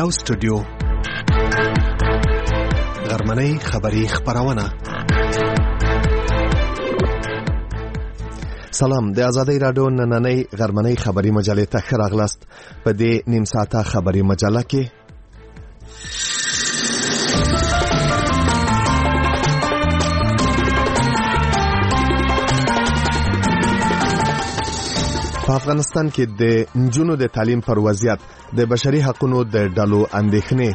یو سټوډیو غرمنۍ خبری خبرونه. سلام، د آزادۍ راډیو نننۍ غرمنۍ خبری مجلې ته ښه راغلاست. په دې نیم ساعته خبری مجله کې په افغانستان کې د نجونو د تعلیم پر وضعیت د بشري حقوقو د ډلو اندېښنې.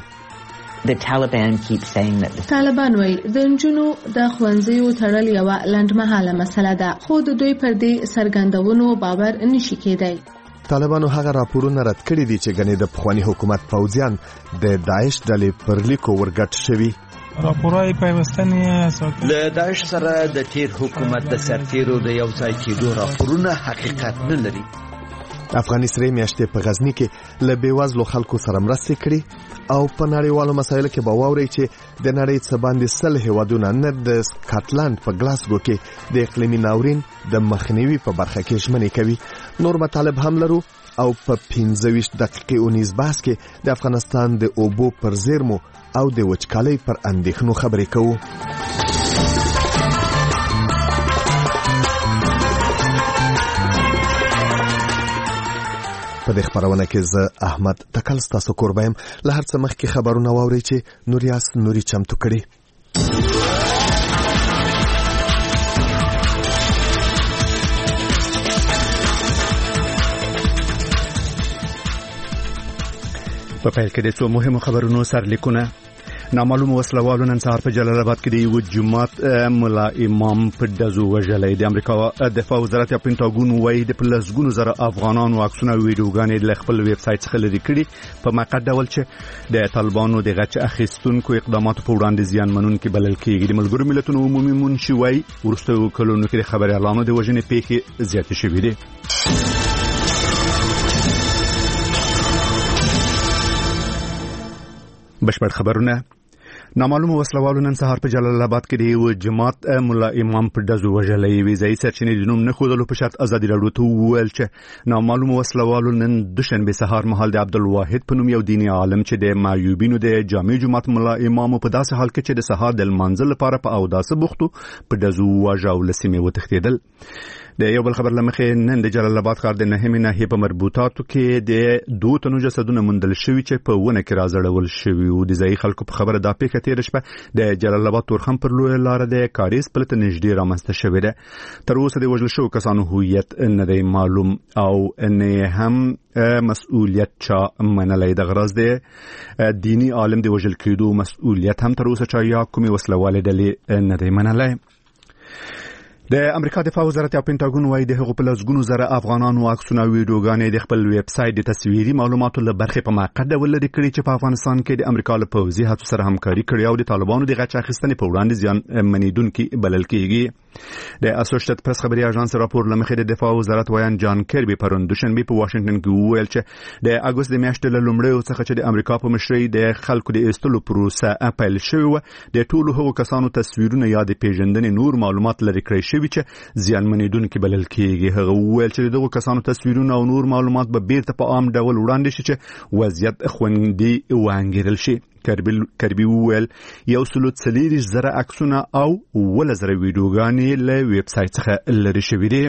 طالبان وایي د نجونو د ښوونځیو تړل یوه لنډمهاله مسله ده، خو د دوی پر دې څرګندونو باور نشي کېدی. طالبانو هغه راپورونه رد کړي دي چې ګنې د پخواني حکومت پوځیان د داعش ډلې پر لیکو ورګډ شوي. راپورای پیوستنی له داعش سره د تیر حکومت د سرتیرو د یو ځای کېدو راپورونه حقیقت نه لري. افغاني سرې میاشتې په غزني کې له بېوزلو خلکو سره مرستې کړي او په نړیوالو مسایلو کې به واورئ چې د نړۍ څه باندې 100 هېوادونه نه د سکاټلند په ګلاسګو کې د اقلیمي ناورین د مخنیوي په برخه کې ژمنې کوي. نور مطالب هم لرو او په 15 دقیقې اونیز بحث کې د افغانستان د اوبو پر زیرمو او د وچکالۍ پر اندېښنو خبرې کوو. په دې خبرونه کې زه احمد تکل ستاسو کوربایم. له هر څه مخکې خبرونه واورئ چې نوري چمتو کړي. په پیل کې د څو مهمو خبرونو سرلیکونه. نامعلوم وسلوالو نن سهار په جلال آباد کې د یو جماعت ملا امام په دزو وژلې. د امریکا دفاع وزارت یا پینټاګون وایي د پلسګونو زره افغانانو عکسونه او ویډیوګانې له خپل ویب سایټ څخه لرې کړي په موقت ډول چې د طالبانو د غچ اخیستونکو اقداماتو په وړاندې زیانمنونکي بلل کېږي. د ملګرو ملتونو عمومي منشي وایي وروستیو کلونو کې د خبریالانو د وژنې پیښې زیاتې شوې دي. بشپړ خبرونه. نامعلوم وسلوالو نن سهار په جلال آباد کې د یو جماعت ملا امام په دزو وژلې. ویزای سرچینې د نوم نه ښودلو په شرط ازادي راډیو ته وویل چې نامعلوم وسلوالو نن دوشنبه سهار مهال د عبدالواحد په نوم یو دیني عالم چې د معیوبینو د جامع جماعت ملا امام په داسې حال کې چې د سهار د لمانځه لپاره په اوداسه بوختو په دزو واژه او لسمه وتښتیدل. د یو بل خبر لمخې نن د جلال آباد ښار د نهمې ناحیې په مربوطاتو کې د 2 تنو جسدونه موندل شوي چې په ونه کې راځړول شوي او د ځایي خلکو په خبره دا پیښه تېره شپه د جلال آباد تورخم پر لویه لاره د کاریز پله ته نږدې رامنځته شوې ده. تر اوسه د وژل شوو کسانو هویت نه دی معلوم او نه هم مسؤلیت چا منلی. د غرض د دینی عالم د وژل کېدو مسؤلیت هم تر اوسه چا یا کومې وسلوالې ډلې نه دی منلی. د امریکا دفاع وزارت یا پینټاګون وایي د هغو په لسګونو زره افغانانو عکسونه او ویډیوګانې د خپل ویب سایټ د تصویري معلوماتو له برخې په موقت ډول لرې کړي چې په افغانستان کې د امریکا له پوځي هڅو سره همکاري کړې او د طالبانو د غچ اخیستنې په وړاندې زیانمنېدونکي بلل کېږي. د اسوسییټډ پریس خبري اژانس راپور له مخې د دفاع وزارت وایي جان کربي پرون دوشنبه په واشنگټن کې وویل چې د اګوست د میاشتې له لومړیو څخه چې د امریکا په مشرۍ د خلکو د ایستلو پروسه پیل شوې وه د ټولو هغو کسانو تصویرونه یا د پیژندنې نور معلومات لرې کړی شوي چې زیانمنېدونکي بلل کېږي. هغه وویل چې دغو کسانو تصویرونه او نور معلومات به بیرته په عام ډول وړاندې شي چې وضعیت خوندي وانګیرل شي. کربي وویل 140 زره عکسونه او 10 زره ویډیوګانې له ویب سایټ څخه لرې شوي دي.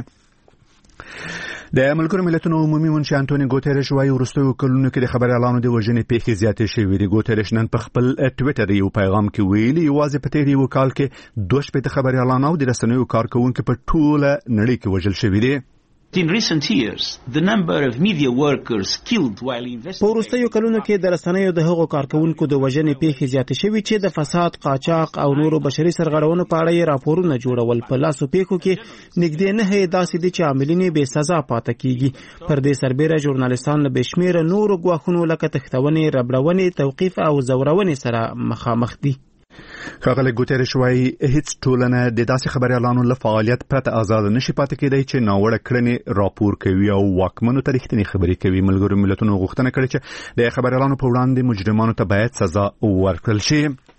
د ملګرو ملتونو عمومي منشي انټونی ګوتریش وایي وروستیو کلونو کې د خبریالانو د وژنې پیښې زیاتې شوې دي. ګوتریش نن په خپل ټویټر یو پیغام کې ویلي یوازې په تېر یو کال کې 2 خبریالان او د رسنیو کارکونکو په ټوله نړۍ کې وژل شوي دي. In recent years, the number of media workers killed while investigating. په وروستیو کلونو کې د رسنیو د هغو کارکونکو د وژنې پیښې زیاتې شوې چې د فساد، قاچاق او نورو بشري سرغړونو په اړه یې راپورونه جوړول. په لاسو پیښو کې نږدې 9 داسې دي چې عاملین یې بې سزا پاتې کیږي. پر دې سربېره ژورنالیستان له بې شمېره نورو ګواښونو لکه تښتونې، ربړونې، توقیف او ځورونې سره مخامخ دي. ښاغلی ګوتریش وایي هیڅ ټولنه د داسې خبریالانو له فعالیت پرته آزاد نشي پاتې کېدی چې ناوړه کړنې راپور کوي او واکمنو ته رښتینې خبرې کوي. ملګرو ملتونو غوښتنه کړې چې د خبریالانو په وړاندې مجرمانو ته باید سزا ورکړل شي.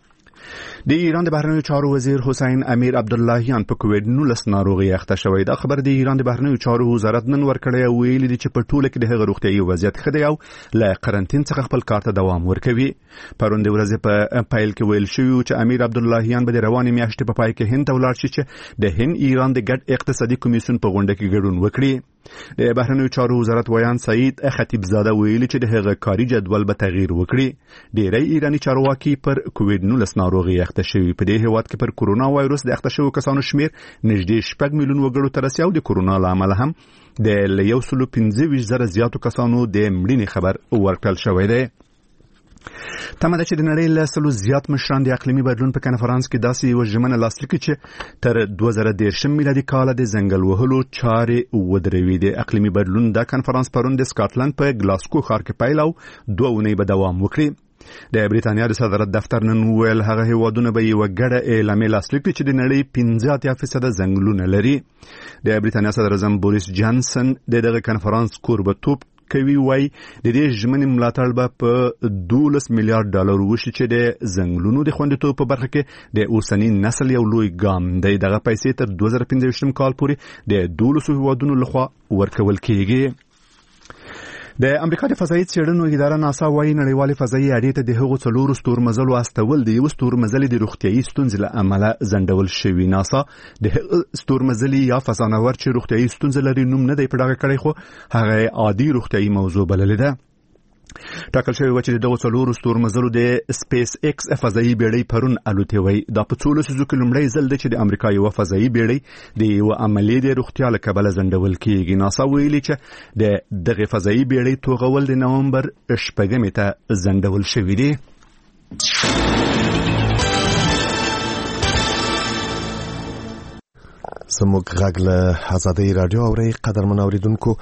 د ایران د بهرنیو چارو وزیر حسین امیر عبداللهیان په کووید-19 ناروغي اخته شوی. دا خبر د ایران د بهرنیو چارو وزارت نن ورکړی او ویلي دي چې په ټوله کې د هغه روغتیايي وضعیت ښه دی او له قرنطین څخه خپل کار ته دوام ورکوي. پرون د ورځې په پیل کې ویل شوی چې امیر عبداللهیان به د روانې میاشتې په پای کې هند ته ولاړ شي چې د هند ایران د ګډ اقتصادي کمیسیون په غونډه کې ګډون وکړي. د بهرنیو چارو وزارت ویان سعید خطیبزاده ویلي چې د هغه کاري جدول به تغییر وکړي. ډیری ایرانی چارواکي پر کووید-19 ناروغي اخته شوي. په دې هیواد کې پر کورونا وایروس د اخته شوو کسانو شمیر نږدې 6 میلیون وګړو ته رسي او د کورونا له امله هم د 125,000 زیاتو کسانو د مړینې خبر ورکړل شوی دی. تمه ده چې د نړۍ له 100 زیات مشران د اقلیمي بدلون په کنفرانس کې داسې یوه ژمنه لاسلیک کړي چې تر 2013 میلادي کاله د ځنګل وهلو چارې ودروي. د اقلیمي بدلون دا کنفرانس پرون د سکاټلند په ګلاسکو ښار کې پیل او 2 اونۍ به دوام وکړي. د بریتانیا د صدارت دفتر نن ویل هغه هیوادونه به یو ګډه اعلامیه لاسلیک کړي چې د نړۍ 15% ځنګلونه لري. د بریتانیا صدر اعظم بوریس جانسن دغه کنفرانس کوربتوب کوي وای د دې ژمنې ملاتړ به په $12 میلیارډ وشي چې د ځنګلونو د خوندیتوب په برخه کې د اوسنی نسل یو لوی ګام دی. دغه پیسې تر 2015 کال پورې د 12 هیوادونو لخوا ورکول کیږي. د امریکا د فضایي څېړنو اداره ناسا وايي نړیوالې فضایي اډې ته د هغو 4 ستورمزلو استول د یو ستورمزلې د روغتیايي ستونزې له امله ځنډول شوي. ناسا د ستورمزلې یا فضانورد چې روغتیايي ستونزې لري نوم نه دی په ډاګه کړی خو هغه عادي روغتیايي موضوع بللې ده. ټاکل شوی و چې دغه 4 ستورمزلو د سپیس ایکس فضایي بیړۍ پرون الوتې وای. دا په 14 کې لومړی ځل دی چې د امریکا یو فضایي بیړۍ د یو عملی د روغتیا له کبله ځنډول کیږي. ناسا ویلي چې د دغه فضایي بیړۍ توغول د نومبر 8 ته ځنډول شوی دی. زموږ غږ له آزادۍ رادیو اورئ. قدرمن اوریدونکو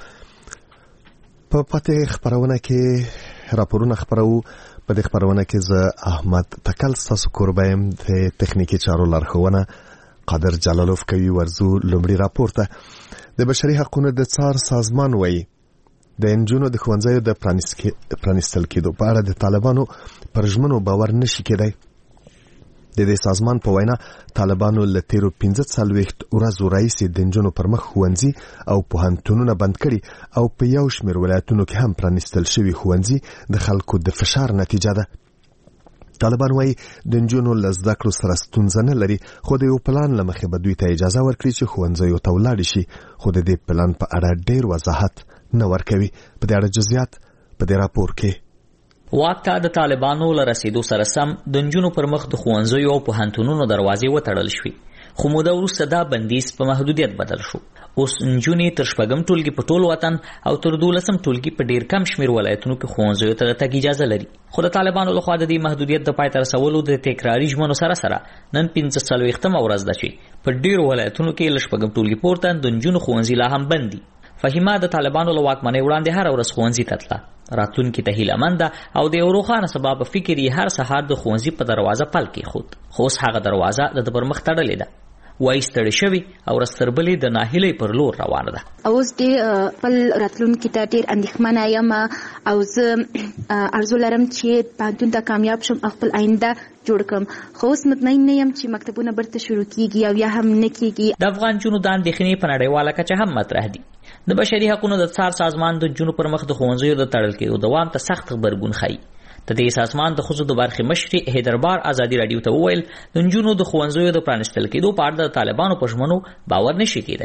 په پاتې خبرونه کې راپورونه خبرو. په دې خبرونه کې زه احمد تکل ستاسو کوربه یم. د تخنیکي چارو لارښوونه قادر جلالوف کوي. ورځو لومړي راپور ته. د بشري حقوقو د څار سازمان وایي د نجونو د ښوونځیو د پرانیستل کېدو په اړه د طالبانو پر ژمنو باور نشي کېدی. د دې سازمان په وینا طالبانو له تیرو 45 ورځو راهیسې د نجونو پر مخ ښوونځي او پوهنتونونه بند کړي او په یو شمېر ولایتونو کې هم پرانیستل شوي ښوونځي د خلکو د فشار نتیجه ده. طالبان وایي د نجونو له زده کړو سره ستونزه نه لري خو د یو پلان له مخې به دوی ته اجازه ورکړي چې ښوونځیو ته ولاړ شي خو د دې پلان په اړه ډېر وضاحت نه ورکوي. په دې اړه جزئیات په دې راپور کې. واک ته د طالبانو له رسیدو سره سم د نجونو پر مخ د ښوونځیو او پوهنتونونو دروازې وتړل شوې خو موده وروسته دا بندیز په محدودیت بدل شو. اوس نجونې تر 6 ټولګي په ټول وطن او تر 12 ټولګي په ډیر کم شمیر ولایتونو کې ښوونځیو ته تګ اجازه لري. خو د طالبانو لخوا د دې محدودیت د پای ته رسولو د تکراري ژمنو سره نن 45مه ورځ ده چې په ډیر ولایتونو کې له 6 ټولګي پورته د نجونو ښوونځي لا هم بند دي. فهیمه د طالبانو له واکمنۍ وړاندې هر ورځ ښوونځي ته تله. راتلونکي ته هیله او د یو روښانه سبب فکر یې هر سهار د ښوونځي په دروازه پل کېښود. خو اوس هغه دروازه د پر مخ تړلې ده. وایي ستړې شوې او رستربلې د ناهیلۍ پر لور روانه ده. اوس ډېر خپل راتلونکي ته ډېر اندېښمنه یم او زه ارزو لرم چې پوهنتون ته کامیاب شم او خپل آینده جوړ کړم. خو اوس مطمئن نه یم چې مکتبونه بیرته شروع کیږي او یا هم نه کیږي. د افغان نجونو د اندېښنې په نړیواله کچه هم مطرح دي. د بشري حقوقو د څار سازمان د نجونو پر مخ د ښوونځیو د تړل کېدو دوام ته سخت غبرګون ښيي. د دې سازمان د ښځو د برخې مشري حیدربار ازادي رادیو ته وویل د نجونو د ښوونځیو د پرانیستل کېدو په اړه د طالبانو په ژمنو باور نشي کېدی.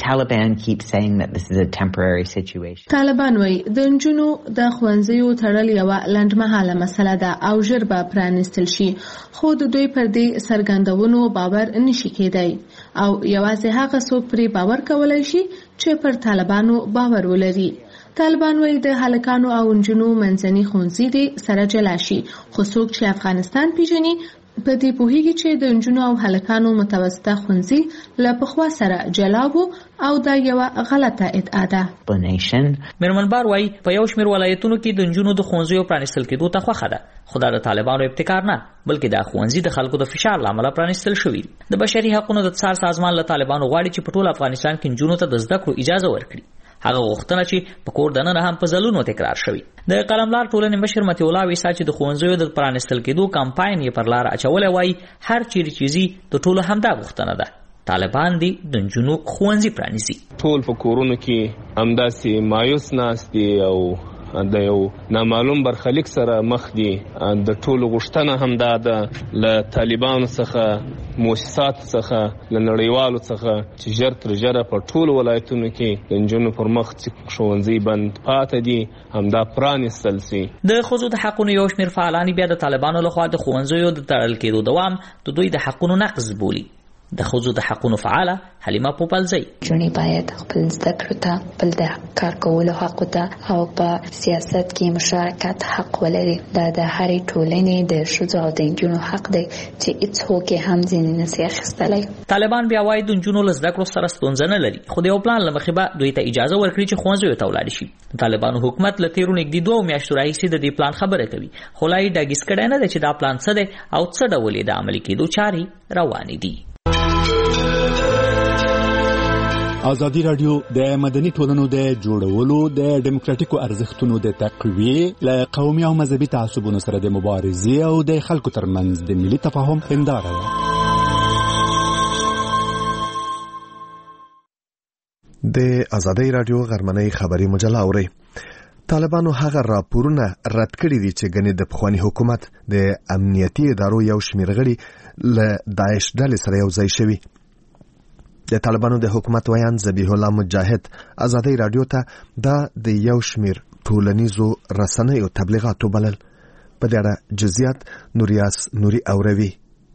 طالبان وایي د نجونو د ښوونځیو تړل یوه لنډمهاله مسله ده او ژر به پرانیستل شي خو د دوی پر دې څرګندونو باور نشي کېدی او یوازې هغه څوک پرې باور کولی شي چې پر طالبانو باور ولري. طالبان وایي د هلکانو او نجونو منځني ښوونځي دې سره جلا شي خو څوک چې افغانستان پیژني په دې پوهیږي چې د نجونو او هلکانو متوسطه ښوونځي له پخوا سره جلا وو او دا یوه غلطه ادعا ده. میرمنبار وایي په یو شمېر ولایتونو کې د نجونو د ښوونځیو پرانیستل کېدو ته خوښه ده خو دا د طالبانو ابتکار نه بلکې دا ښوونځي د خلکو د فشار له امله پرانیستل شوي. د بشري حقوقو د څار سازمان له طالبانو غواړي چې په ټول افغانستان کې نجونو ته د زده کړو اجازه ورکړي. هغه غوښتنه چې په کور دننه هم په ځلونو تکرار شوی. د قلملار ټولنې مشر متي الله ویسا چې د ښوونځیو د پرانیستل کېدو کمپاین یې پر لار اچولی وای هر چیرې چیزي د ټولو همدا غوښتنه ده. طالبان دي د نجونو ښوونځي پرانیزي. ټول په کورونو کې همداسې مایوس ناست دي او د یو نامعلوم برخلیک سره مخ دي. د ټولو غوښتنه همدا ده له طالبانو څخه مؤسسات څخه له نړیوالو څخه چې ژر تر ژره په ټولو ولایتونو کې د نجونو پر مخ ښوونځي بند پاتې دي همدا پرانیستل سي. د ښځو د حقونو یو شمېر فعالان بیا د طالبانو لخوا د ښوونځیو د تړل کېدو دوام د دوی د حقونو نقض بولي. د ښځو د حقونو فعاله حلیمه پوپلزی جونې باید خپل زده کړو ته خپل د کار کولو حق ته او په سیاست کې مشارکت حق ولري. دا د هرې ټولنې د ښځو او د نجونو حق دی چې هیڅوک یې هم ځینې نشي اخیستلی. طالبان بیا وایي د نجونو له زده کړو سره ستونزه نه لري خو د یو پلان له مخې به دوی ته اجازه ورکړي چې ښوونځیو ته ولاړ شي. طالبانو حکومت له تیرو نږدې 2 میاشتو راهیسې د دې پلان خبره کوي خو لا یې ډاګیز کړی نه دی چې دا پلان څه دی او څه ډول یې د عملي کېدو چارې روانې دي. ازادي رادیو د مدني ټولنو د جوړولو د ډیموکراتیکو ارزښتونو د تقویې له قومي او مذهبي تعصبونو سره د مبارزې او د خلکو ترمنځ د ملي تفاهم هنداره ده. د ازادي رادیو غرمنۍ خبري مجله اوري. طالبانو هغه راپورونه رد کړي دي چې ګنې د پخوانی حکومت د امنیتي ادارو یو شمېر غړي له داعش ډلې سره یو ځای شوي. د طالبانو د حکومت ویان ذبیح الله مجاهد ازادي رادیو ته دا د یو شمېر ټولنیزو رسنیو تبلیغاتو بلل. په دې اړه جزئیات نوریاس نوري اوروي.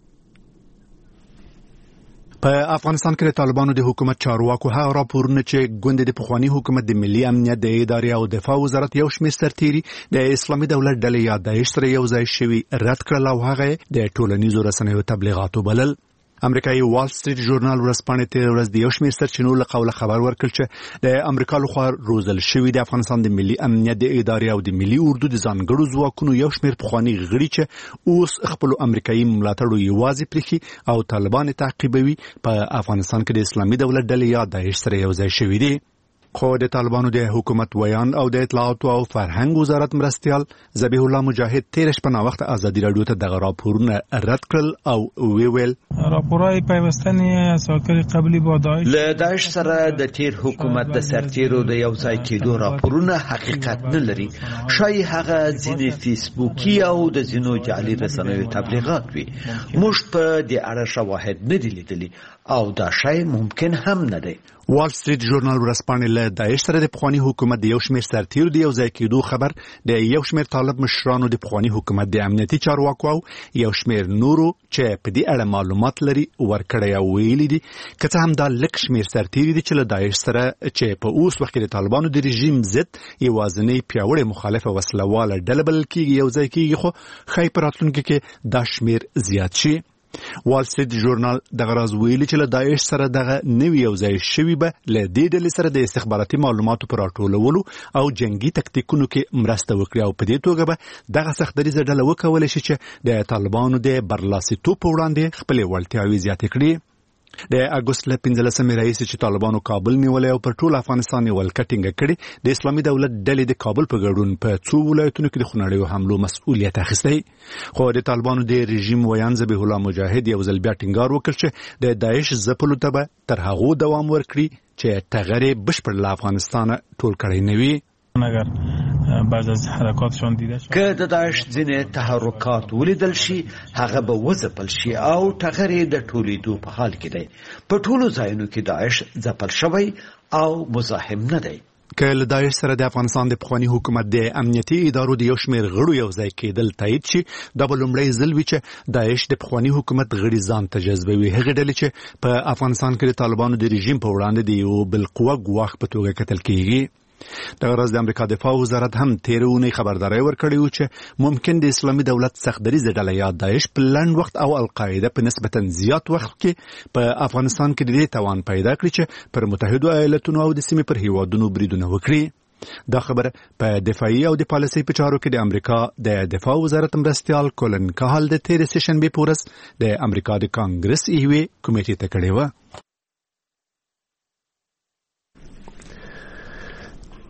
په افغانستان کې د طالبانو د حکومت چارواکو هغه راپورونه چې ګوند د پخوانی حکومت د ملي امنیت د ادارې او دفاع وزارت یو شمېر سرتیري د اسلامي دولت ډلې یا داعش سره یو ځای شوي رد کړل او هغه د ټولنیزو رسنیو تبلیغاتو بلل. امریکایي وال سټریټ ژورنال ورځپاڼې تېره ورځ د یو شمېر سرچینو له قوله خبر ورکړ چې د امریکا لخوا روزل شوي د افغانستان د ملي امنیت د ادارې او د ملي اردو د ځانګړو ځواکونو یو شمېر پخواني غړي چې اوس خپلو امریکایي ملاتړو یوازې پرېښي او طالبان تعقیبوي په افغانستان کې د اسلامي دولت ډلې یا داعش سره یو ځای شوي دي. خو د طالبانو د حکومت ویان او د اطلاعاتو او فرهنګ وزارت مرستیال ذبیح الله مجاهد تیر شپه نا وخت ازادي رادیو ته دغه راپورونه رد کړل او ویل راپورای پیوستنی اساکر قبلی با داعش له داعش سره د تیر حکومت د سرتیرو د یو ځای کېدو راپورونه حقیقت نه لري. شای هغه ځینې فیسبوکي او د ځینو جعلي رسنیو تبلیغات وي. موږ په دې اړه شواهد نه دي لیدلي او دا شای ممکن هم نه دی. وال سټریټ ژورنال ورځپاڼې له داعش سره د پخوانی حکومت د یو شمېر سرتیرو د یو ځای کېدو خبر د یو شمېر طالب مشرانو د پخوانی حکومت د امنیتي چارواکو او یو شمېر نورو چې په دې اړه معلومات لري ورکړی او ویلي دي که څه هم دا لږ شمېر سرتیري دي چې له داعش سره چې په اوس وخت کې د طالبانو د رژیم ضد یوازینۍ پیاوړې مخالفه وسلواله ډله بلل کېږي یو ځای کېږي خو ښایي په راتلونکي کې دا شمېر زیات شي. وال سټریټ ژورنال دغه راز ویلي چې له داعش سره دغه نوي یو ځای شوي به له دې ډلې سره د استخباراتي معلوماتو په راټولولو او جنگي تکتیکونو کې مرسته وکړي او په دې توګه به دغه سختدریزه ډله وکولی شي چې د طالبانو د برلاسېتوب په وړاندې خپلې وړتیاوې زیاتې کړي. د اګوست له 15مې راهیسې چې طالبانو کابل نیولی او پر ټول افغانستان یې ولکه ټینګه کړې د اسلامي دولت ډلې د کابل په ګډون په څو ولایتونو کې د خونړیو حملو مسؤلیت اخیستی. خو د طالبانو د رژیم ویان ذبیح الله مجاهد یو ځل بیا ټینګار وکړ چې د داعش ځپلو ته به تر هغو دوام ورکړي چې ټغر یې بشپړ له افغانستانه ټول کړی نه وي. اگر بعض از حرکاتشان دیده شد که د داعش ځینې تحرکات ولیدل شي هغه به وځپل شي او ټغر یې د ټولیدو په حال کې دی. په ټولو ځایونو کې داعش ځپل شوی او مزاحم نه دی. که له داعش سره د افغانستان د پخوانی حکومت د امنیتي ادارو د یو شمېر غړو یو ځای کېدل تایید شي دا به لومړی ځل وي چې داعش د پخوانی حکومت غړي ځان ته جذبوي. هغې ډلې چې په افغانستان کې د طالبانو د رژیم په وړاندې د یو بالقوه ګواښ په توګه کتل کېږي. دغه ورځ د امریکا دفاع وزارت هم تېره اونۍ خبرداری ورکړی و چې ممکن د اسلامي دولت سختدریزه ډله یا داعش په لنډ وخت او القاعده په نسبتا زیات وخت کې په افغانستان کې د دې توان پیدا کړي چې پر متحدو ایالتونو او د سیمې پر هیوادونو بریدونه وکړي. دا خبر په دفاعي او د پالیسۍ په چارو کې د امریکا د دفاع وزارت مرستیال کولن کاهل د تېرې سهشنبې په ورځ د امریکا د کانګرس ایوې کمیټې ته کړې وه.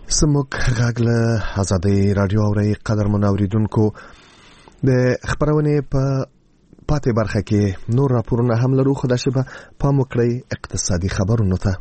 سموک غاګله آزادۍ رادیو اوري قدرمن اوریدونکو د خبرونه په پاتې برخه کې نور راپورونه هم لرو خو د شبه پام وکړئ اقتصادي خبرونو ته.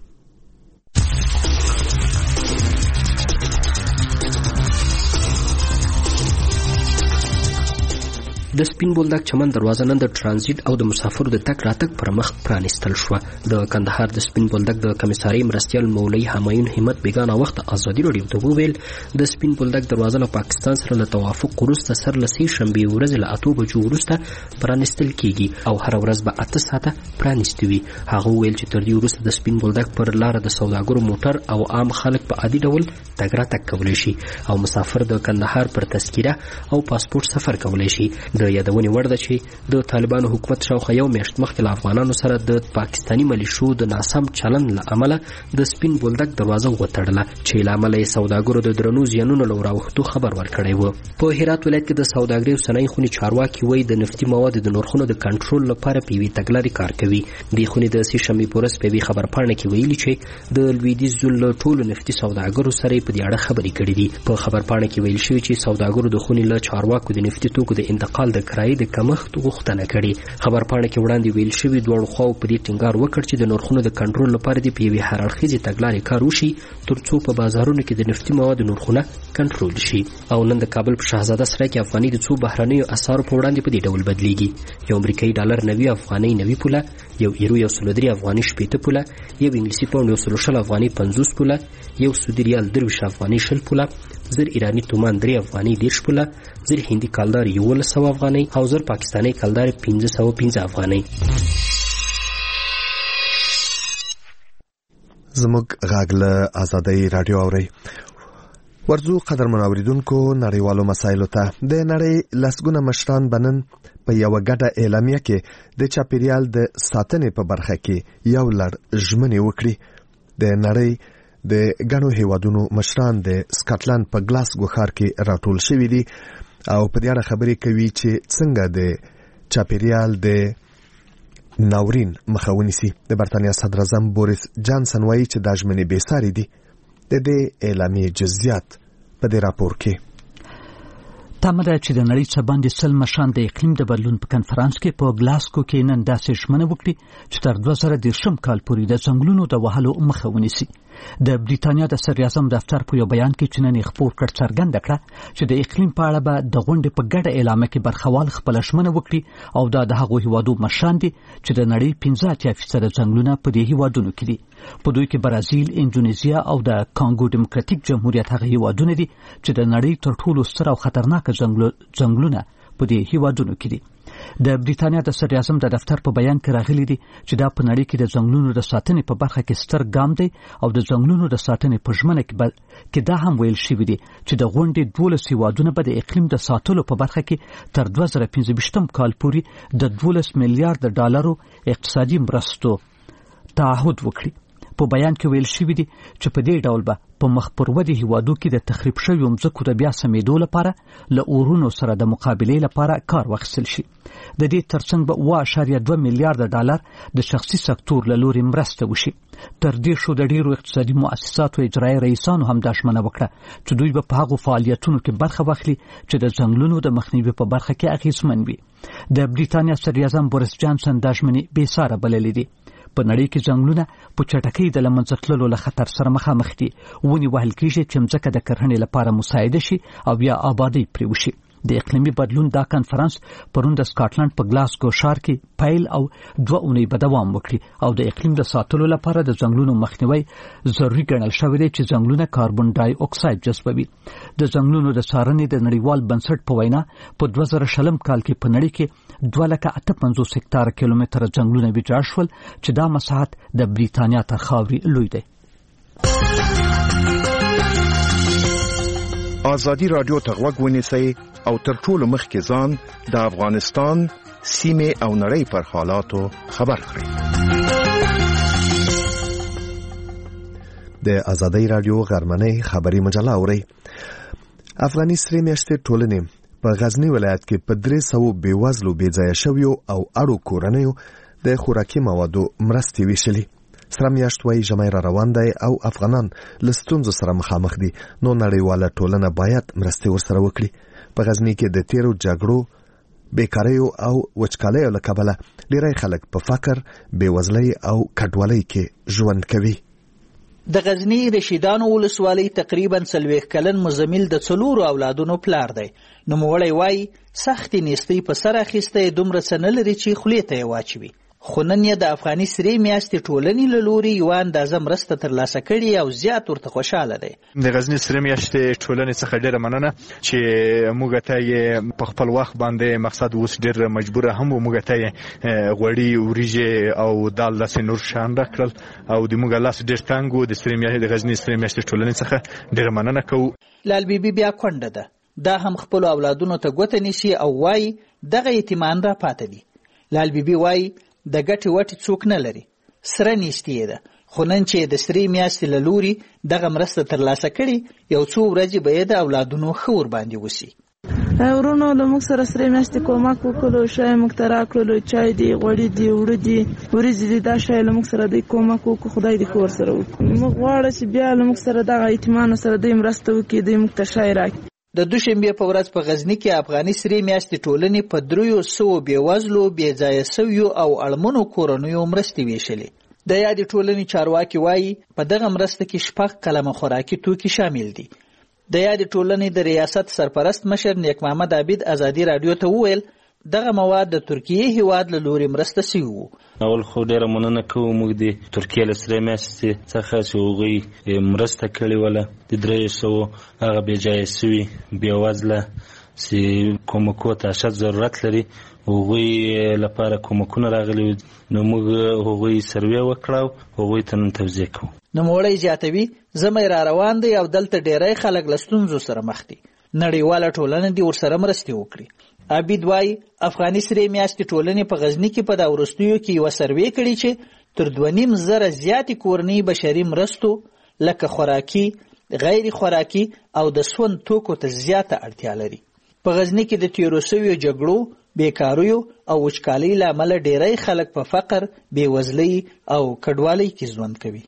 د سپین بولدک چمن دروازه نن د ترانزیت او د مسافرو د تک راتک پر مخ پرانیستل شو. د کندهار د سپین بولدک د کمیساري مرستیال مولوی همایون همت بیگانه وخت ازادي رادیو ته وویل د سپین بولدک دروازه له پاکستان سره له توافق وروسته سر له سې شنبه ورځ له 8 بجو وروسته پرانیستل کیږي او هر ورځ به 8 ساعته پرانیستي وي. هغه ویل چې تر دې وروسته د سپین بولدک پر لار د سوداګرو موټر او عام خلک په عادي ډول تګ راتګ کولی شي او مسافر د کندهار پر تذکره او پاسپورت سفر کولی شي. د یادونې وړ ده چې د طالبانو حکومت شاوخوا یو میاشت مخکې له افغانانو سره د پاکستاني ملیشو د ناسم چلند له امله د سپین بولدک دروازه وتړله چې له امله یې سوداګرو د درنو زیانونو له راوښتو خبر ورکړی و. په هرات ولایت کې د سوداګرۍ او صنایع خونې چارواکي وایي د نفتي موادو د نرخونو د کنټرول لپاره په یوې تګلارې کار کوي. دې خونې د سې شنبې په ورځ په یوې خبرپاڼه کې ویلي چې د لویدیځ له ټولو نفتي سوداګرو سره په دې اړه خبرې کړې دي. په خبرپاڼه کې ویل شوي چې سوداګرو د خونې له چارواکو د نفتي توکو د انتقال د کرایې د کمښت غوښتنه کړې. خبرپاڼه کې وړاندې ویل شوي دواړو خواو په دې ټینګار وکړ چې د نرخونو د کنټرول لپاره د په یوې هرړخیزې تګلارې کار وشي ترڅو په بازارونو کې د نفتي موادو نرخونه کنټرول شي. او نن د کابل په شاهزاده سرای کې افغاني د څو بهرنیو اسعارو په وړاندې په دې ډول بدلیږي. یو امریکایي ډالر 90 افغاني 90 پوله، یو یورو 103 افغاني 80 پوله، یو انګلیسي پاوند 160 افغاني 50 پوله، یو سعودي ریال 23 افغاني 60 پوله، زر ایرانی تومان 3 افغاني 10 پوله، زر هندي کالدار 1100 افغاني او زر پاکستاني کالدار 1515 افغاني. زموږ غاګله آزادۍ رادیو اوري ورځو قدرمن اوریدونکو نړیوالو مسایلو ته د نړۍ لسګونه مشران بنن په یو ګډه اعلامیه کې د چاپیریال د ساتنې په برخه کې یو لړ ژمنې وکړي. د نړۍ د غنو هیوادونو مشران د سکاټلند په ګلاسګو ښار کې راټول شوي دي او په دې اړه خبرې کوي چې څنګه د چاپیریال د ناورین مخه ونیسي. د برتانیا صدر اعظم بوریس جانسن وایي چې دا ژمنې بې ساري دي. د دې اعلامیې جزئیات په دې راپور کې. تمه ده چې د نړۍ څخه باندې سل مشران د اقلیم د بدلون په کنفرانس کې په ګلاسکو کې نن داسې ژمنه وکړي چې تر 2030 کال پورې د ځنګلونو د وهلو مخه ونیسي. د بریتانیا د صدر اعظم دفتر په یو بیان کې چې نن خپور کړ څرګنده کړه چې د اقلیم په اړه به د غونډې په ګډه اعلامیه کې برخوال خپل ژمنه وکړي او دا د هغو هیوادو مشران دي چې د نړۍ 15% ځنګلونه په دې هیوادونو کې دي. په دوی کې برازیل، اندونیزیا او د کانګو ډیموکراتیک جمهوریت هغه هیوادونه دي چې د نړۍ تر ټولو ستر او خطرناک ځنګلونه په دې هیوادونو کې دي. د بریتانیا د صدر اعظم د دفتر په بیان کې راغلي دي چې دا په نړۍ کې د ځنګلونو د ساتنې په برخه کې ستر ګام دی او د ځنګلونو د ساتنې په ژمنه کې دا هم ویل شوی دی چې د غونډې 12 هیوادونه به د اقلیم د ساتلو په برخه کې تر 2015 کال پورې د 12 میلیارډ ډالرو اقتصادي مرستو تعهد وکړي. په بیان کې ویل شوی دی چې په دې ډول به په مخ پر ودې هیوادو کې د تخریب شویو مځکو د بیا سمېدو لپاره له اورونو سره د مقابلې لپاره کار واخیستل شي. د دې ترڅنګ به 1.2 میلیارډ ډالر د شخصي سکتور له لوري مرسته وشي. تر دې شو د ډیرو اقتصادي مؤسساتو اجرایي رئیسانو هم دا ژمنه وکړه چې دوی به په هغو فعالیتونو کې برخه واخلي چې د ځنګلونو د مخنیوي په برخه کې اغیزمن وي. د بریتانیا صدر اعظم بوریس جانسن دا ژمنې بې ساره بللې دي. په نړۍ کې ځنګلونه په چټکۍ د له منځه تللو له خطر سره مخامخ دي. ونې وهل کېږي چې مځکه د کرهڼې لپاره مساعده شي او بیا آبادۍ پرې وشي. د اقلیمي بدلون دا کنفرانس پرون د سکاټلند په ګلاسګو ښار کې پیل او 2 اونۍ به دوام وکړي او د اقلیم د ساتلو لپاره د ځنګلونو مخنیوي ضروري ګڼل شوی دی چې ځنګلونه کاربن ډای اکساید جذبوي. د ځنګلونو د څارنې د نړیوال بنسټ په وینا په 2020 کال کې په نړۍ کې 258 هکتاره کیلومتره ځنګلونه ویجاړ شول چې دا مساحت د بریتانیا تر خاورې لوی دی. آزادی رادیو ته غوږ ونیسئ او تر ټولو مخکې ځان د افغانستان سیمه او نړۍ پر حالاتو خبر کړئ. د آزادی رادیو غرمنۍ خبري مجله اوري. افغاني سرې میاشتې ټولنې په غزنی ولایت کې په 300 بیوزلو بېځایه شویو او اړو کورنیو د خوراکي موادو مرستې ویشلې. سره میاشت وایي ژمی را روان دی او افغانان له ستونزو سره مخامخ دي، نو نړیواله ټولنه باید مرستې ورسره وکړي. په غزني کې د تیرو جګړو، بیکاریو او وچکالیو له کبله ډیری خلک په فقر، بېوزلۍ او کډوالۍ کې ژوند کوي. د غزنی رشیدانو ولسوالۍ تقریبا 40 کلن مزمل د 4 اولادونو پلار دی. نوموړی وایي سختې نیستۍ په سر اخیستی دومره څه نه لري چې خولې ته یې واچوي. خو نن یې د افغاني سرې میاشتې ټولنې له لوري یوه اندازه مرسته ترلاسه کړې او زیات ورته خوشحاله دی. د غزني سرې میاشتې ټولنې څخه ډېره مننه چې موږ ته یې په خپل وخت باندې مقصد اوس ډېر مجبوره هم و، موږ ته یې غوړي، وریجې او دال داسې نور شیان راکړل او د موږ لاس ډېر تنګ و. د غزني سرې میاشتې ټولنې څخه ډېره مننه کوو. لال بیبي بیا کونډه ده، دا هم خپلو اولادونو ته ګوته نیسي او وایي دغه یتیمان را پاته دي. لال بیبي وایي د ګټې وټې څوک نه لري، سره نیستي ده، خو نن چې د سرې میاشتې له لوري دغه مرسته ترلاسه کړي، یو څو ورځې به یې د اولادونو ښه ورباندې وسي. ورونو له موږ سره سرې میاشتې کومک وکړلو، شی موږ ته راکړلو، چای دی، غوړي دي، اوړه دي، وریځې دي، دا شی له موږ سره دی کومک وکړو. خدای دې ښه ورسره وکړي. موږ غواړو چې بیا له موږ سره دغه یتیمانو سره دوی مرسته وکړي، دوی موږ ته شی راکړي. د دوشنبې په ورځ په غزني کې افغاني سرې میاشتې ټولنې په 300 بېوزلو، بېځایه سویو او اړمنو کورنیو مرستې ویشلې. د یادې ټولنې چارواکي وایي په دغه مرسته کې 6 قلمه خوراکي توکي شامل دي. د یادې ټولنې د ریاست سرپرست مشر نیک محمد عابد ازادي راډیو ته وویل دغه مواد د ترکیې هیواد له لوري مرسته سوي وو. اول خو ډېره مننه کوو موږ د ترکیې له سرې میاشتې څخه چې هغوی مرسته کړې وله د 300 هغه بېځایه سوي بېوزله چې کومکو ته اشد ضرورت لري هغوی لپاره کومکونه راغلي، نو موږ هغوی سروې وکړو، هغوی ته نن توضیح کوو. نوموړی زیاتوي ژمی را روان دی او دلته ډیری خلک له ستونزو سره مخ دي، نړیواله ټولنه دې ورسره مرستې وکړي. عابد وایي افغاني سرې میاشتې ټولنې په غزني کې په دا وروستیو کې یوه سروې کړې چې تر 2.5 زیاتې کورنۍ بشري مرستو لکه خوراکي، غیر خوراکي او د سون توکو ته زیاته اړتیا لري. په غزني کې د تیرو سویو جګړو، بیکاریو او وچکالۍ له امله ډیری خلک په فقر، بېوزلۍ او کډوالۍ کې ژوند کوي.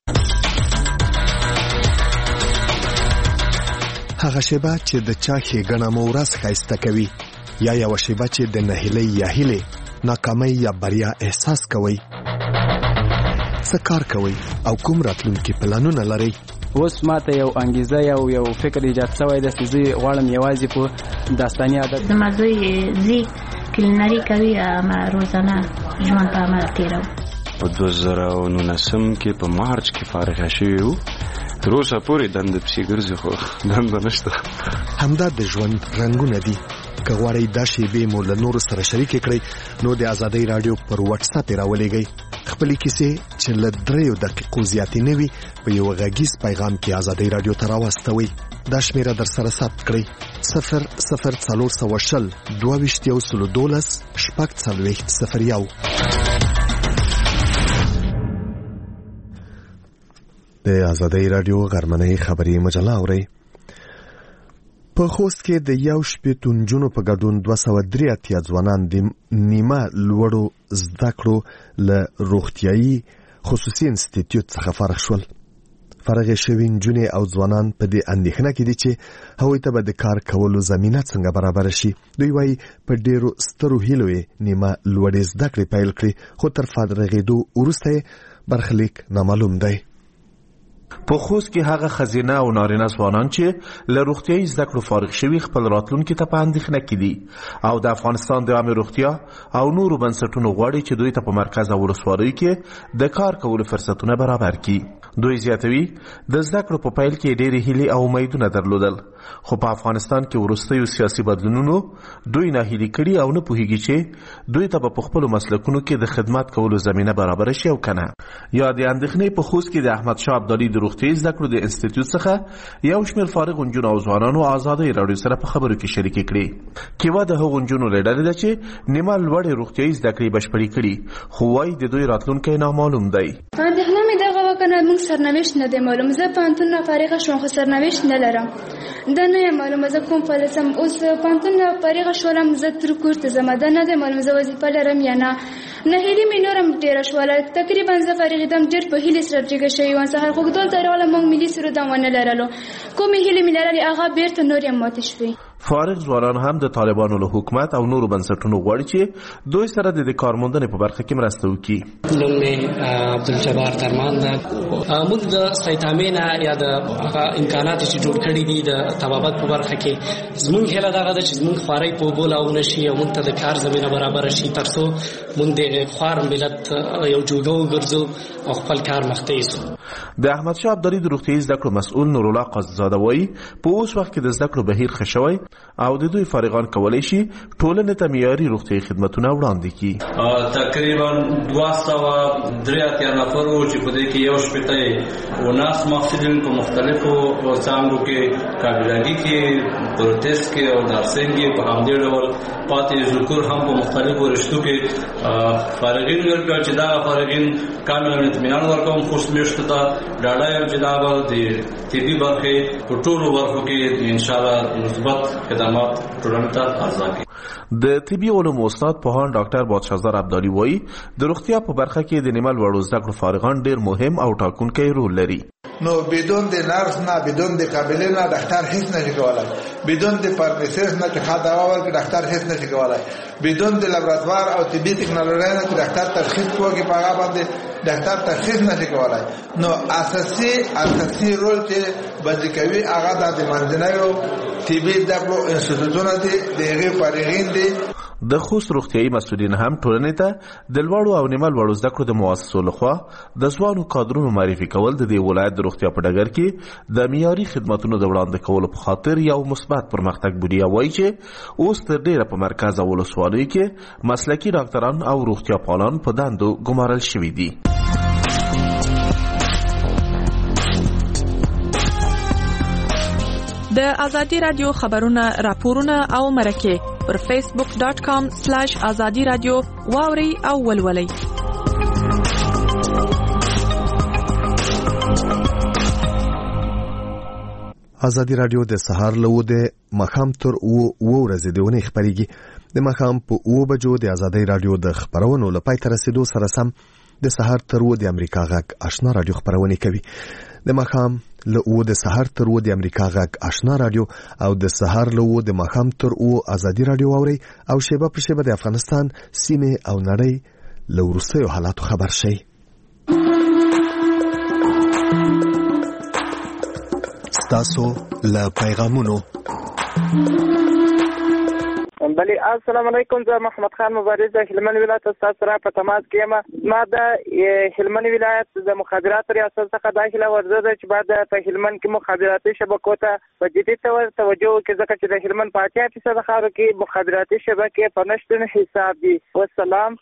هغه شیبه چې د چا ښېګڼه مو ورځ ښایسته کوي، یا یوه شیبه چې د نهیلۍ یا هیلې، ناکامۍ یا بریا احساس کوئ. څه کار کوئ او کوم راتلونکي پلانونه لرئ؟ اوس ماته یو انګیزه یو فکر ایجاد شوی دی چې زه غواړم یوازې په داستاني ادب. زما زوی زی کلینري کوي، ما روزانه ژوند په عمل تېروم. په 2019 کې په مارچ کې فارغه شوی وو، تر اوسه پورې دنده پسې ګرځي خو دنده نشته. همدا د ژوند رنګونه دي. که غواړئ دا شیبې مو له نورو سره شریکې کړئ نو د ازادۍ راډیو پر واتساپ یې راولېږئ. خپلې کیسې چې له 3 دقیقو زیاتې نه وي په یو غږیز پیغام کې ازادۍ راډیو ته راواستوئ. دا شمیره در سره ثبت کړئ: 00420 22 12 د ازادۍ راډیو غرمنۍ خبري مجله اورئ. په خوست کې د 1 نجونو په ګډون 283 ځوانان د نیمه لوړو زده کړو له روغتیايي خصوصي انسټیټیوټ څخه فارغ شول. فارغ شوي نجونې او ځوانان په دې اندېښنه کې دي چې هغوی ته به د کار کولو زمینه څنګه برابر شي. دوی وایي په ډېرو سترو هیلو یې نیمه لوړې زده کړې پیل کړې، خو تر فارغېدو وروسته یې برخلیک نامعلوم دی. په خوست کې هغه ښځینه او نارینه ځوانان چې له روغتیايي زده کړو فارغ شوي خپل راتلونکي ته په اندېښنه کې دي او د افغانستان د عامې روغتیا او نورو بنسټونو غواړي چې دوی ته په مرکز او ولسوالیو کې د کار کولو فرصتونه برابر کړي. دوی زیاتوي د زده کړو په پیل کې ډېرې هیلې او امیدونه درلودل، خو په افغانستان کې وروستیو سیاسي بدلونونو دوی ناهیلي کړي او نه پوهیږي چې دوی ته په خپلو مسلکونو کې د خدمت کولو زمینه برابر شي او کنه. یا د اندېښنې په خوست کې د احمد شاه ابدالي د روغتیايي زده کړو د انسټیټیوټ څخه یو شمېر فارغ نجونو او ځوانانو ازادۍ راډیو سره په خبرو کې شریکې کړې. کیوا د هغو نجونو له ډلې ده چې نیمه لوړې روغتیايي زده کړې بشپړې کړي، خو وایي د دوی راتلونکی نامعلوم دی. اندېښنه مې دغه وکنه موږ سرنوشت نه دی معلوم. زه پوهنتون نه فارغه شوم خو سرنوشت نه لرم، دا نه یم معلومه زه کوم فلسم. اوس پوهنتون نه فارغه شولم، زه تر کور ته ځم، دا نه دی معلوم زه وظیفه لرم یا نه. نهیلي مې نورم ډېره شوله. تقریبا زه فارغېدم ډېر په هیلې سره جګه شوې وم. سهار خو دلته راغلم موږ ملي سرود هم ونه لرلو. کومې هیلې مې لرلې هغه بېرته نورې هم ماتې شوې. فارغ ځوانان هم د طالبانو له حکومت او نورو بنسټونو غواړي چې دوی سره د کارموندنې په برخه کې مرسته وکړي. نوم مې عبدالجبار ترمان ده. موږ د سایتامین یا د امکانات چې جوړ کړي دي د طبابت په برخه کې زموږ هیله دغه ده چې زموږ خوارۍ په اوبو لاونه شي او موږ ته د کار زمینه برابر شي تر څو موږ د خوار ملت یو جوګه وګرځو او خپل کار مخته یوسو. د احمدشاه ابدالي د روغتیايي زده کړو مسؤل نورالله قاضیزاده وایي په اوس وخت کې د زده کړو بهیر ښه شوی او د دوی فارغان کولی شي ټولنې ته معیاري روغتیايي خدمتونه وړاندې کړي. تقریبا 283 نفر وو چې په دې کې یو شپږ وناس محصلین په مختلفو څانګو کې کارګراني کې پروتست کې او نرسنګ کې په همدې ډول پاتې ذکر هم په مختلفو رشتو کې فارغین ورکړل چې دا فارغین کامل اطمینان ورکوم خوش میشته ته ډاډه یم چې دا به د طبي برخې په ټولو برخو کې ان شاء الله مثبت خدمات ټولنې ته ارزا کړي. د طبي علومو استاد پوهان ډاکټر بادشاهزار ابدالي وایي د روغتیا په برخه کې د نیمه لوړو زده کړو فارغان ډېر مهم او ټاکونکی رول لري. نو بدون د نرس نه بدون د قابل نه ډاکټر هیڅ نشي کولای. بدون د فارماسیست نه چې ښه دوا ورکړي ډاکټر هیڅ نشي کولای. بدون د لابراتوار او طبي ټکنالوژي نه چې ډاکټر تشخیص کوي په هغه باندې ډاکټر تشخیص نشي کولای. نو اساسي رول چې باندې کوي هغه د منځنیو طبي زده کړو انسټیټیوټونو دي دغه فارغین دي. د خوست روغتیايي مسؤلین هم ټولنې ته د لوړو او نیمه لوړو زده کړو د مؤسسو لخوا د ځوانو کادرونو معرفي کول د دې ولایت د روغتیا په ډګر کې د معیاري خدماتو د وړاندې کولو په خاطر یو مثبت پرمختګ بودی. وایي چې اوس تر ډیره په مرکز او ولسوالیو کې مسلکي ډاکټران او روغتیا پالان په دندو ګمارل شوي دي. د ازادي رادیو خبرونه راپورونه او مرکه پر facebook.com/azadi radio واوري او ولولي. ازادي رادیو د سهار له د مخام تر و ورځې د ونې خبريږي. د مخام په 9 بجو د ازادي رادیو د خبرونو لپاره تر رسیدو سره سم د سهار تر و د امریکا غږ آشنا رادیو خبرونه کوي. د مخام له و د سهار تر و د امریکا غږ آشنا رادیو او د سهار له و د مخام تر و ازادي رادیو اوري او شیبه په شیبه د افغانستان سیمه او نړۍ له وروستیو حالاتو خبر شي. ستاسو له پیغامونو بلی السلام علیکم. زه محمد خان مبارز د هلمند ولایت استاد سره په تماس کې یم. ما د هلمند ولایت د مخابرات ریاست څخه داخله ورزه ده چې بعد په هلمند کې مخابراتي شبکو ته په جدي توګه توجه وکړي ځکه چې د هلمند په 80% خاورو کې مخابراتي شبکې په نشټون حساب دي. والسلام.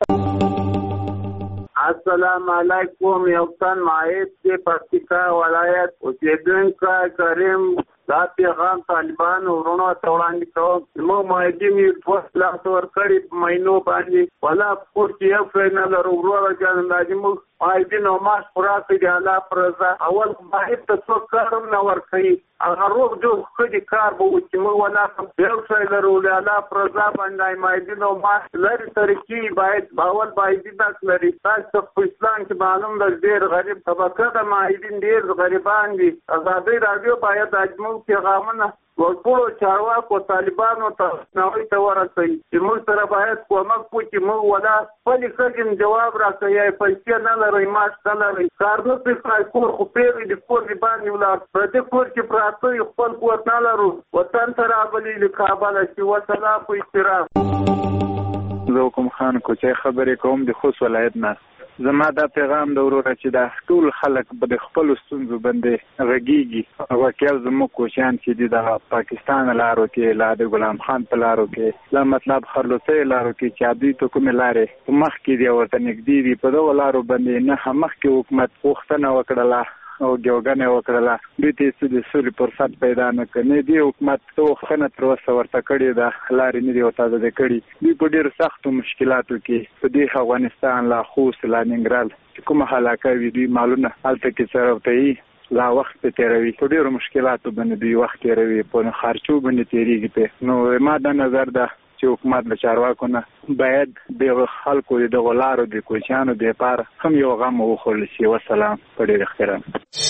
السلام علیکم. یو تن مایت د پکتیکا ولایت اوسیدونکو کریم دا پیغام طالبان ورونو ته وړاندې کوم. موږ مایدین یې په لاس ورکړي په مینو باندې ولا پور کې یو فینل ورو جان راځي. موږ مایدین او ماش پراته دی الله پرزا اول باید ته څو کارم نه ورکړي هغه روغ جو خدي کار به چې موږ ولا یو فینل ورو الله پرزا باندې مایدین او ماش لري طریقې باید باول باید داس لري. تاسو په اسلام کې معلوم ده ډېر غریب طبقه ده مایدین ډېر غریبان دي. ازادي رادیو باید اجمو پیغامونه ورپورو چارواکو طالبانو ته نوې ته ورسوي چې موږ سره باید کومک وکړي. موږ ولا خپل خلک جواب راکوي پیسې نه لري ماش نه لري کارونه په کور خو پیری د کور دی باندې ولا پر دې کور کې پراته خپل قوت نه لرو وطن سره بلی لکابل شي. وسلام په احترام. زه کوم خان کوچي خبرې کوم د خوست ولایت نه. زما دا پیغام د وروره چې دا ټول خلک به د خپل ستونزو باندې غږیږي. واقعا زموږ کوچیان چې د پاکستان لارو کې لا د غلام خان په لارو کې لا مطلب خرلوڅي لارو کې چې ابي ته کومه لارې مخ کې دی ورته نږدې دي په دوه لارو باندې نه مخ کې حکومت پوښتنه وکړه او جوګنه وکړه دوی ته څه د سوري فرصت پیدا نه کړي. دی حکومت تو خنه تر وسه ورته کړی دا لارې نه دی او تازه ده کړی. دوی په ډیر سختو مشکلاتو کې په دې افغانستان لا خوست لا ننګرهار کومه حلاکه وی دوی مالونه الته کې سره لا وخت تیروي په ډیرو مشکلاتو باندې دوی وخت تیروي په خرچو باندې تیریږي. نو ما دا نظر ده چې حکومت له چارواکو نه باید د خلکو د غلارو د کوچیانو د لپاره هم یو غم وخورل شي. والسلام. په ډېر احترام.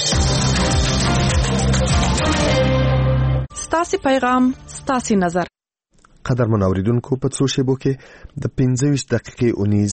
ستاسو پیغام، ستاسو نظر. قدر منوریدونکو په څو شیبو کې د 25 دقیقې اونیز